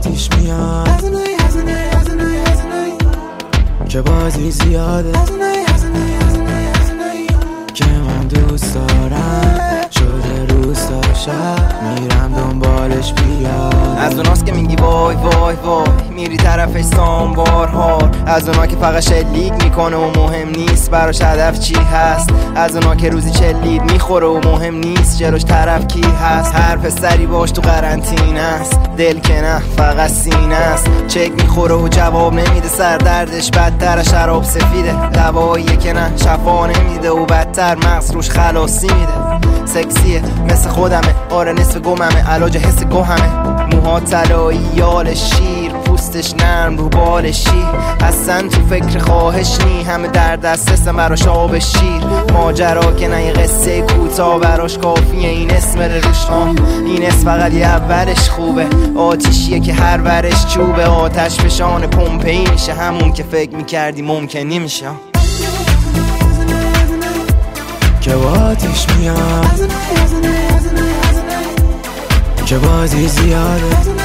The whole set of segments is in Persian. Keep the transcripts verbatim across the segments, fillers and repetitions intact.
آتیش میاد هزینه‌ای هزینه‌ای هزینه‌ای هزینه‌ای که بازی زیاده هزینه‌ای هزینه‌ای هزینه‌ای هزینه‌ای که من دوست دارم شده روز تا شب میرم دنبالش بیاد. از اوناست که میگی وای وای وای میری طرفش ساموار هار، از اونا که فقط شلیک میکنه و مهم نیست براش هدف چی هست، از اونا که روزی چلید میخوره و مهم نیست جلوش طرف کی هست. هر پسری باش تو قرنطینه است، دل که نه فقط سینه است، چک میخوره و جواب نمیده، سر دردش بدتر شراب سفیده، دواییه که نه شفا نمیده و بدتر مغز روش خلاصی میده. سکسیه مثل خودمه، آره نصف گممه، علاج حس گوهمه، موها طلایی یال شیر، پوستش نرم رو بال شیر، اصلا تو فکر خواهش نی، همه در دسترسم براش آب شیر، ماجرا که نه یه قصه کوتاه براش کافیه این اسم روش ها، این اسم فقط یه اولش خوبه، آتیشیه که هر ورش چوبه، آتش فشان پمپئی میشه، همون که فکر میکردی ممکن نمیشه، که آتیش میاد که بازی زیاده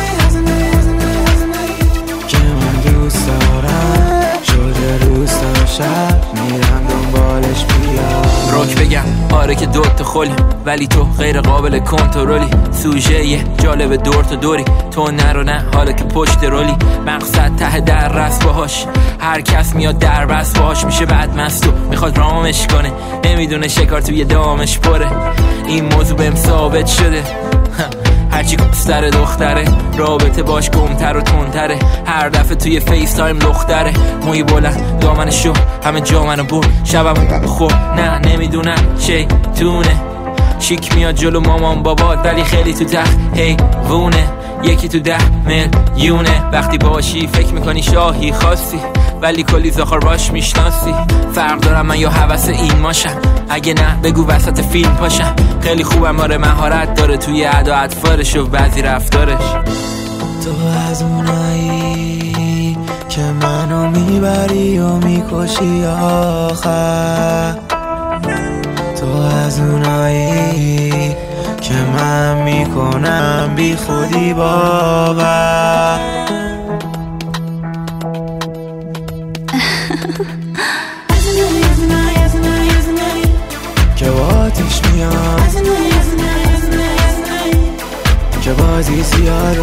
که من دوست دارم شده روز تا شب میرم دنبالش بیاد. روک بگم آره که دوت خلی ولی تو غیر قابل کنترلی، سوژه یه جالب دور تا دوری، تو نرو نه حالا که پشت رولی، مقصد ته در رست باهاش، هر کس میاد در بست باهاش میشه بدمست و میخواد رامش کنه، نمیدونه شکار توی دامش پره، این موضوع بهم ثابت شده هرچی کستر دختره رابطه باش گمتر و تندتره، هر دفعه توی فیس تایم دختره، موی بلند دامن شو همه جا منو برد، شبم خوب نه نمیدونم چی تونه، شیک میاد جلو مامان بابات ولی خیلی تو تخت هی وونه، یکی تو ده میلیونه، وقتی باشی فکر میکنی شاهی خاصی ولی کلی زخار باش میشناسی، فرق دارم من یا حوث این ماشم، اگه نه بگو وسط فیلم پاشم، خیلی خوبم آره مهارت داره توی ادا اطفارش و بعضی رفتارش. تو از اونایی که منو میبری و میکشی آخر، تو از اونایی که من میکنم بی خودی باور که آتیش میاد که بازی زیاده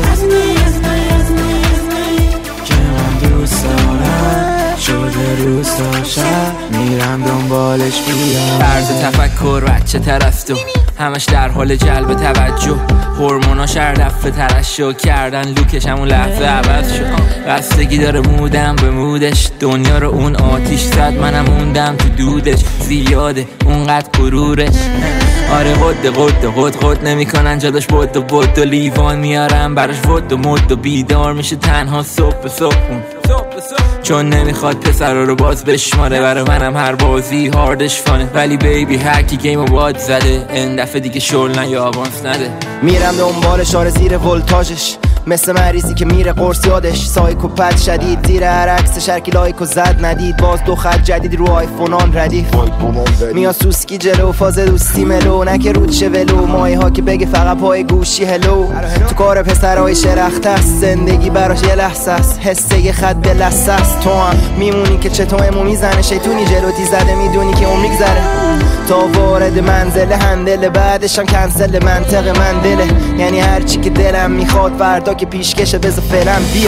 که من دوست دارم شده روز تا شب میرم دنبالش بیاد. طرز تفکر بچه طرف تو همش در حال جلب توجه، هورموناش هر دفعه ترشح کردن لوکش همون لحظه عوض شد، بستگی داره مودم به مودش، دنیا رو اون آتیش زد منم موندم تو دودش، زیاده اونقدر غرورش، آره قد قد قد قد نمیکنن جاداش بود و بود و لیوان میارم براش ود و مد و بیدار میشه تنها صبح صبح، چون نمیخواد پسر رو باز بشماره، برای منم هر بازی هاردش فانه، ولی بیبی هرکی گیم و باد زده این دفعه دیگه شل نه یا آوانس نده، میرم دنبالش آره زیر ولتاژش، مثل مریضی که میره قرص یادش، سایکوپت شدید زیر هر عکسش هرکی لایکو زد ندید، باز دو خط جدید رو آیفونان ردیف، میاد سوسکی جلو فاز دوستی ملو، نه که رود شه ولو، مایه ها که بگه فقط پای گوشی هلو، تو کار پسرهای شرخته است، زندگی براش یه لحظه است، حسه یه خط به لحظه است، تو هم میمونی که چطورمو میزنه، شیطونی جلوتی زده میدونی که اون میگذره، تا وارد منزل هندل بعدش هم کنسل منطق من دله، یعنی هرچی که دلم میخواد فردا که پیشکشه بذار فعلا بیا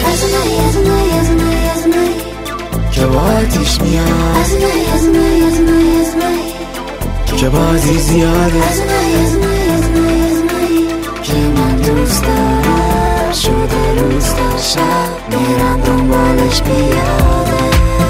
که آتیش میاد که بازی زیاده که من دوست دارم شده روز تا شب میرم دنبالش بیاد.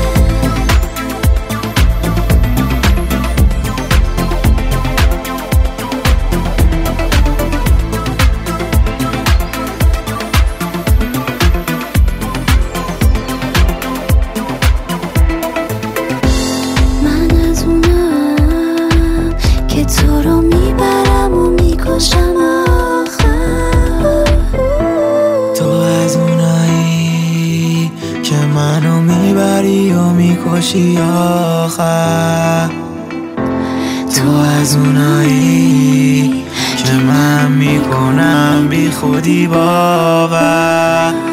منو میبری و میکشی آخر، تو از اونایی که من میکنم بی خودی باور.